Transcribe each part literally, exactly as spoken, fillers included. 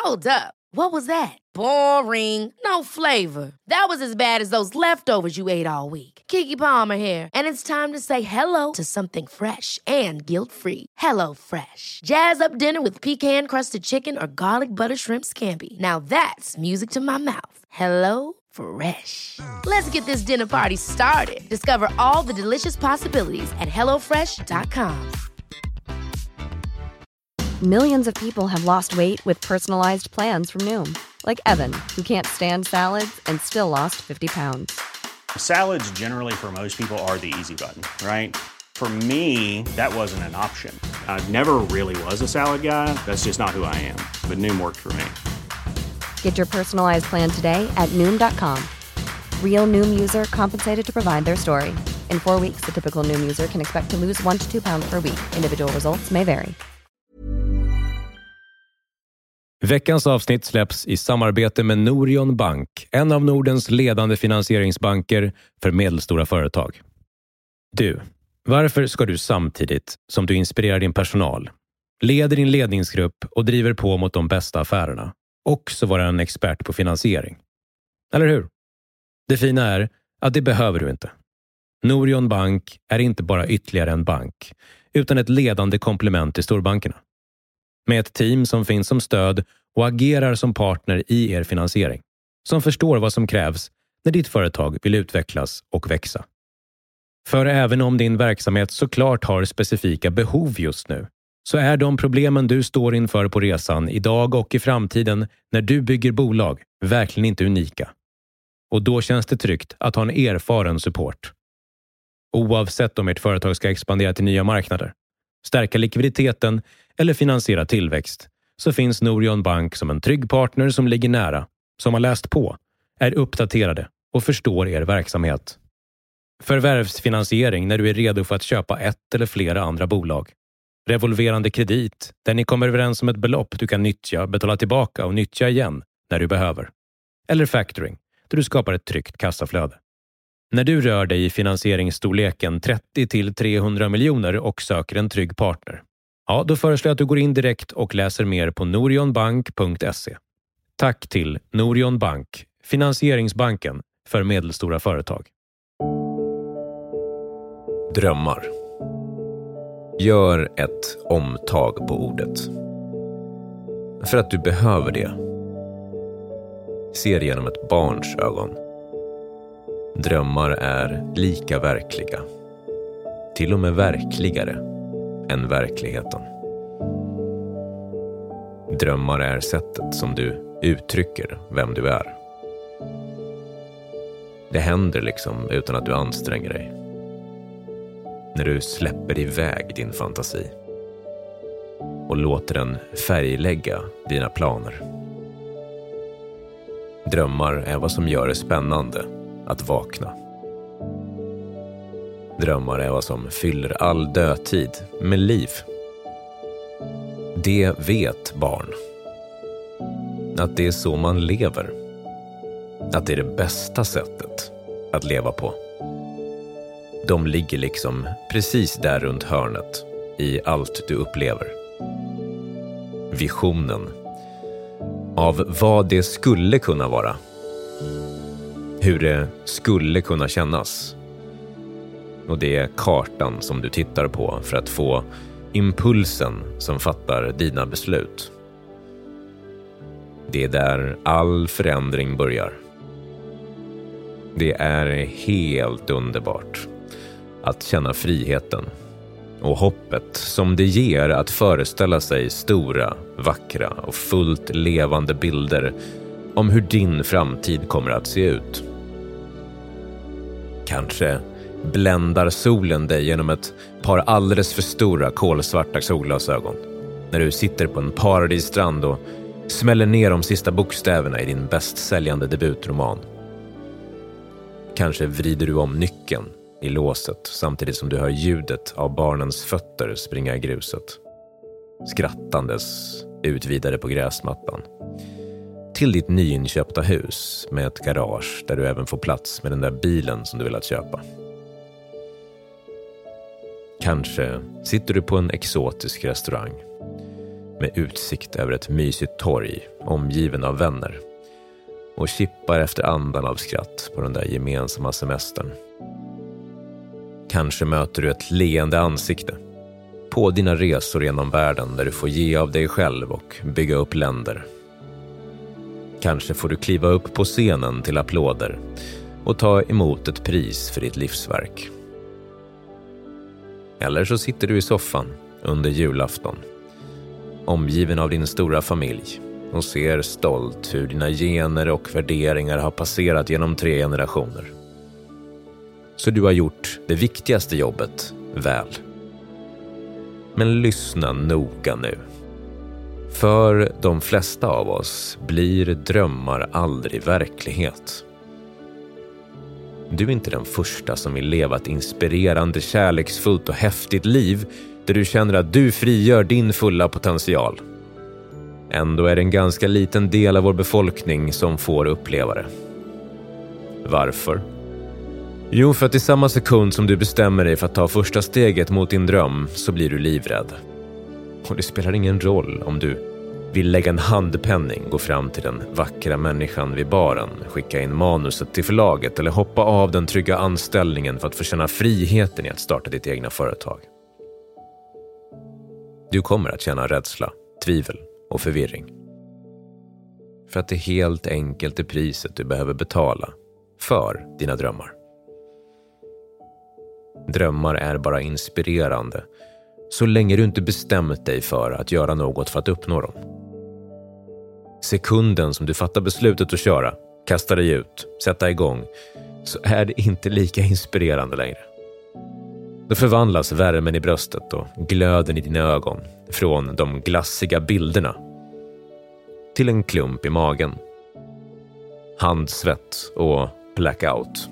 Hold up. What was that? Boring. No flavor. That was as bad as those leftovers you ate all week. Keke Palmer here, and it's time to say hello to something fresh and guilt-free. Hello Fresh. Jazz up dinner with pecan-crusted chicken or garlic butter shrimp scampi. Now that's music to my mouth. Hello Fresh. Let's get this dinner party started. Discover all the delicious possibilities at hello fresh dot com. Millions of people have lost weight with personalized plans from Noom. Like Evan, who can't stand salads and still lost fifty pounds. Salads generally for most people are the easy button, right? For me, that wasn't an option. I never really was a salad guy. That's just not who I am. But Noom worked for me. Get your personalized plan today at Noom dot com. Real Noom user compensated to provide their story. In four weeks, the typical Noom user can expect to lose one to two pounds per week. Individual results may vary. Veckans avsnitt släpps i samarbete med Norion Bank, en av Nordens ledande finansieringsbanker för medelstora företag. Du, varför ska du samtidigt som du inspirerar din personal, leder din ledningsgrupp och driver på mot de bästa affärerna, också vara en expert på finansiering? Eller hur? Det fina är att det behöver du inte. Norion Bank är inte bara ytterligare en bank, utan ett ledande komplement till storbankerna. Med ett team som finns som stöd och agerar som partner i er finansiering. Som förstår vad som krävs när ditt företag vill utvecklas och växa. För även om din verksamhet såklart har specifika behov just nu, så är de problemen du står inför på resan idag och i framtiden när du bygger bolag verkligen inte unika. Och då känns det tryggt att ha en erfaren support. Oavsett om ert företag ska expandera till nya marknader, stärka likviditeten eller finansiera tillväxt, så finns Norion Bank som en trygg partner som ligger nära, som har läst på, är uppdaterade och förstår er verksamhet. Förvärvsfinansiering när du är redo för att köpa ett eller flera andra bolag. Revolverande kredit där ni kommer överens om ett belopp du kan nyttja, betala tillbaka och nyttja igen när du behöver. Eller factoring där du skapar ett tryggt kassaflöde. När du rör dig i finansieringsstorleken trettio till trehundra miljoner och söker en trygg partner, ja, då föreslår jag att du går in direkt och läser mer på norionbank punkt se. Tack till Norion Bank, finansieringsbanken för medelstora företag. Drömmar. Gör ett omtag på ordet. För att du behöver det. Ser genom ett barns ögon. Drömmar är lika verkliga. Till och med verkligare än verkligheten. Drömmar är sättet som du uttrycker vem du är. Det händer liksom utan att du anstränger dig. När du släpper iväg din fantasi och låter den färglägga dina planer. Drömmar är vad som gör det spännande att vakna. Drömmar är vad som fyller all dödtid med liv. Det vet barn. Att det är så man lever. Att det är det bästa sättet att leva på. De ligger liksom precis där runt hörnet i allt du upplever. Visionen av vad det skulle kunna vara. Hur det skulle kunna kännas. Och det är kartan som du tittar på för att få impulsen som fattar dina beslut. Det är där all förändring börjar. Det är helt underbart att känna friheten och hoppet som det ger att föreställa sig stora, vackra och fullt levande bilder om hur din framtid kommer att se ut. Kanske bländar solen dig genom ett par alldeles för stora kolsvarta solglasögon när du sitter på en paradisstrand och smäller ner de sista bokstäverna i din bästsäljande debutroman. Kanske vrider du om nyckeln i låset samtidigt som du hör ljudet av barnens fötter springa i gruset. Skrattandes utvidare på gräsmattan. Till ditt nyinköpta hus med ett garage där du även får plats med den där bilen som du vill att köpa. Kanske sitter du på en exotisk restaurang. med utsikt över ett mysigt torg omgiven av vänner och kippar efter andan av skratt på den där gemensamma semestern. Kanske möter du ett leende ansikte på dina resor genom världen där du får ge av dig själv och bygga upp länder. Kanske får du kliva upp på scenen till applåder och ta emot ett pris för ditt livsverk. Eller så sitter du i soffan under julafton, omgiven av din stora familj och ser stolt hur dina gener och värderingar har passerat genom tre generationer. Så du har gjort det viktigaste jobbet väl. Men lyssna noga nu. För de flesta av oss blir drömmar aldrig verklighet. Du är inte den första som vill leva ett inspirerande, kärleksfullt och häftigt liv där du känner att du frigör din fulla potential. Ändå är det en ganska liten del av vår befolkning som får uppleva det. Varför? Jo, för att i samma sekund som du bestämmer dig för att ta första steget mot din dröm så blir du livrädd. Och det spelar ingen roll om du vill lägga en handpenning, gå fram till den vackra människan vid baren, skicka in manuset till förlaget eller hoppa av den trygga anställningen för att få känna friheten i att starta ditt egna företag. Du kommer att känna rädsla, tvivel och förvirring. För att det helt enkelt är priset du behöver betala för dina drömmar. Drömmar är bara inspirerande så länge du inte bestämt dig för att göra något för att uppnå dem. Sekunden som du fattar beslutet att köra, kasta dig ut, sätta igång, så är det inte lika inspirerande längre. Då förvandlas värmen i bröstet och glöden i dina ögon från de glassiga bilderna till en klump i magen, handsvett och blackout.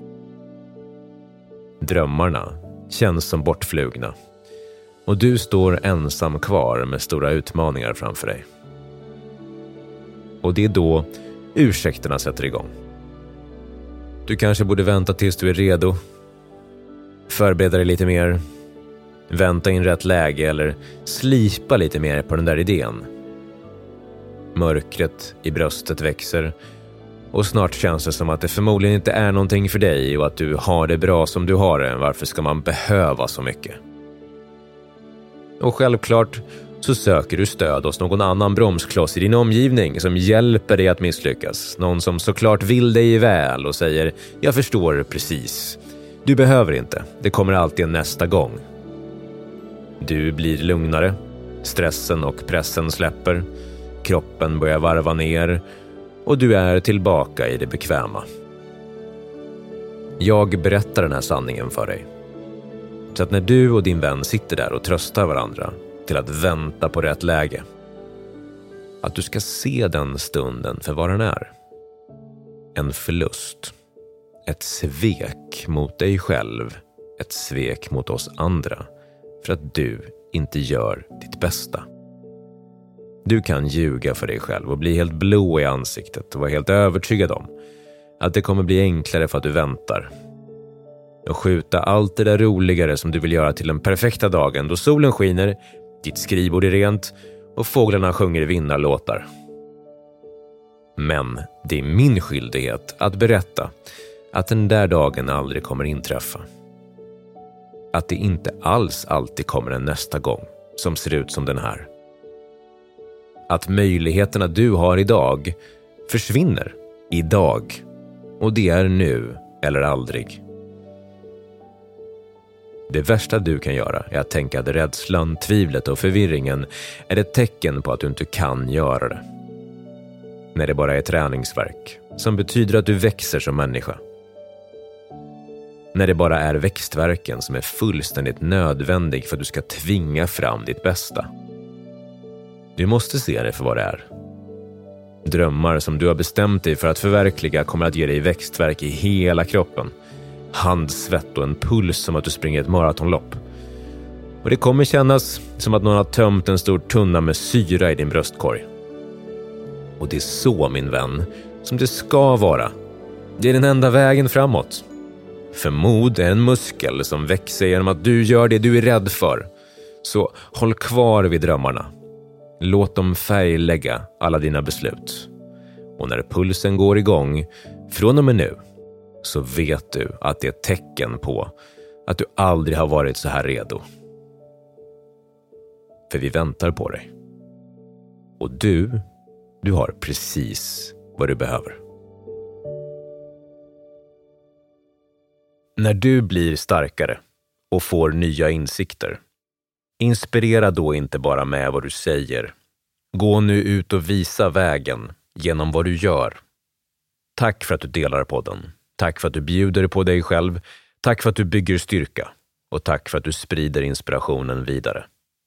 Drömmarna känns som bortflugna och du står ensam kvar med stora utmaningar framför dig. Och det är då ursäkterna sätter igång. Du kanske borde vänta tills du är redo. Förbereda dig lite mer. Vänta in rätt läge eller slipa lite mer på den där idén. Mörkret i bröstet växer och snart känns det som att det förmodligen inte är någonting för dig och att du har det bra som du har det. Varför ska man behöva så mycket? Och självklart så söker du stöd hos någon annan bromskloss i din omgivning som hjälper dig att misslyckas. Någon som såklart vill dig väl och säger, jag förstår precis. Du behöver inte, det kommer alltid en nästa gång. Du blir lugnare, stressen och pressen släpper, kroppen börjar varva ner och du är tillbaka i det bekväma. Jag berättar den här sanningen för dig. Så att när du och din vän sitter där och tröstar varandra till att vänta på rätt läge, att du ska se den stunden för vad den är. En förlust. Ett svek mot dig själv. Ett svek mot oss andra. För att du inte gör ditt bästa. Du kan ljuga för dig själv och bli helt blå i ansiktet och vara helt övertygad om att det kommer bli enklare för att du väntar. Och skjuta allt det där roligare som du vill göra till den perfekta dagen då solen skiner, ditt skrivbord är rent och fåglarna sjunger vinnarlåtar. Men det är min skyldighet att berätta att den där dagen aldrig kommer inträffa. Att det inte alls alltid kommer en nästa gång som ser ut som den här. Att möjligheterna du har idag försvinner idag. Och det är nu eller aldrig. Det värsta du kan göra är att tänka att rädslan, tvivlet och förvirringen är ett tecken på att du inte kan göra det. När det bara är träningsverk som betyder att du växer som människa. När det bara är växtverken som är fullständigt nödvändig för att du ska tvinga fram ditt bästa. Du måste se det för vad det är. Drömmar som du har bestämt dig för att förverkliga kommer att ge dig växtverk i hela kroppen. Handsvett och en puls som att du springer ett maratonlopp. Och det kommer kännas som att någon har tömt en stor tunna med syra i din bröstkorg. Och det är så, min vän, som det ska vara. Det är den enda vägen framåt. För mod är en muskel som växer genom att du gör det du är rädd för. Så håll kvar vid drömmarna. Låt dem färglägga alla dina beslut. Och när pulsen går igång, från och med nu, så vet du att det är ett tecken på att du aldrig har varit så här redo. För vi väntar på dig. Och du, du har precis vad du behöver. När du blir starkare och får nya insikter, inspirera då inte bara med vad du säger. Gå nu ut och visa vägen genom vad du gör. Tack för att du delar podden. Tack för att du bjuder på dig själv. Tack för att du bygger styrka. Och tack för att du sprider inspirationen vidare.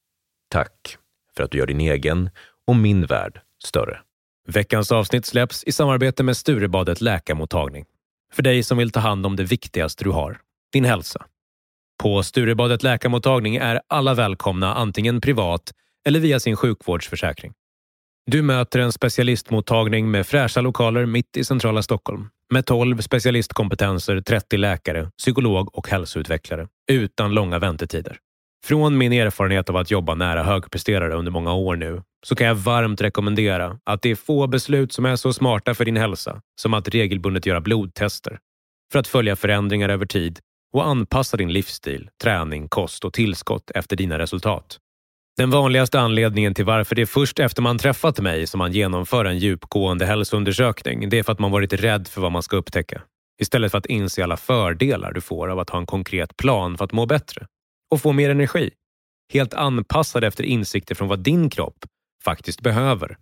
Tack för att du gör din egen och min värld större. Veckans avsnitt släpps i samarbete med Sturebadet läkarmottagning. För dig som vill ta hand om det viktigaste du har, din hälsa. På Sturebadet läkarmottagning är alla välkomna antingen privat eller via sin sjukvårdsförsäkring. Du möter en specialistmottagning med fräscha lokaler mitt i centrala Stockholm. Med tolv specialistkompetenser, trettio läkare, psykolog och hälsoutvecklare. Utan långa väntetider. Från min erfarenhet av att jobba nära högpresterare under många år nu, så kan jag varmt rekommendera att det är få beslut som är så smarta för din hälsa som att regelbundet göra blodtester för att följa förändringar över tid och anpassa din livsstil, träning, kost och tillskott efter dina resultat. Den vanligaste anledningen till varför det är först efter man träffat mig som man genomför en djupgående hälsoundersökning, det är för att man varit rädd för vad man ska upptäcka. Istället för att inse alla fördelar du får av att ha en konkret plan för att må bättre och få mer energi. Helt anpassad efter insikter från vad din kropp faktiskt behöver.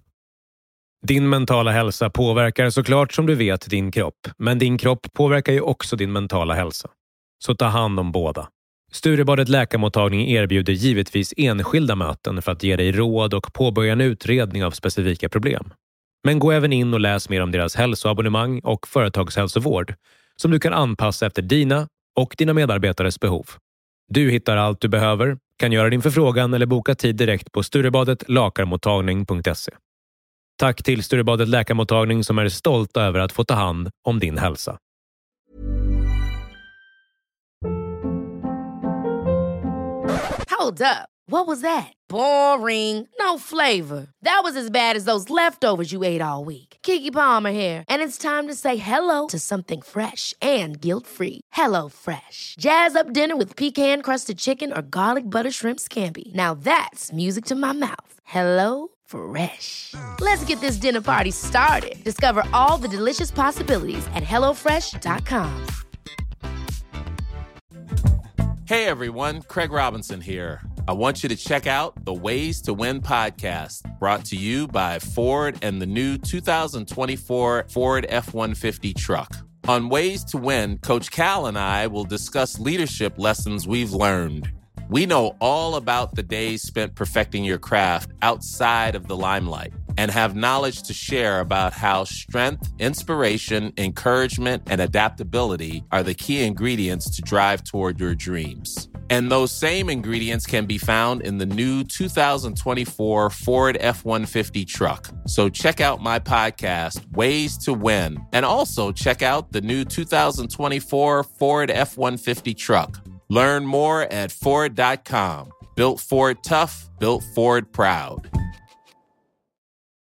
Din mentala hälsa påverkar såklart som du vet din kropp, men din kropp påverkar ju också din mentala hälsa. Så ta hand om båda. Sturebadet läkarmottagning erbjuder givetvis enskilda möten för att ge dig råd och påbörja en utredning av specifika problem. Men gå även in och läs mer om deras hälsoabonnemang och företagshälsovård som du kan anpassa efter dina och dina medarbetares behov. Du hittar allt du behöver, kan göra din förfrågan eller boka tid direkt på sturebadet läkarmottagning punkt se. Tack till Sturebadet läkarmottagning som är stolta över att få ta hand om din hälsa. Hold up. What was that? Boring. No flavor. That was as bad as those leftovers you ate all week. Keke Palmer here, and it's time to say hello to something fresh and guilt-free. Hello Fresh. Jazz up dinner with pecan-crusted chicken or garlic butter shrimp scampi. Now that's music to my mouth. Hello Fresh. Let's get this dinner party started. Discover all the delicious possibilities at hello fresh dot com. Hey everyone, Craig Robinson here. I want you to check out the Ways to Win podcast, brought to you by Ford and the new two thousand twenty-four Ford F one fifty truck. On Ways to Win, Coach Cal and I will discuss leadership lessons we've learned. We know all about the days spent perfecting your craft outside of the limelight and have knowledge to share about how strength, inspiration, encouragement, and adaptability are the key ingredients to drive toward your dreams. And those same ingredients can be found in the new two thousand twenty-four Ford F one fifty truck. So check out my podcast, Ways to Win, and also check out the new two thousand twenty-four Ford F one fifty truck. Learn more at Ford dot com. Built Ford tough, built Ford proud.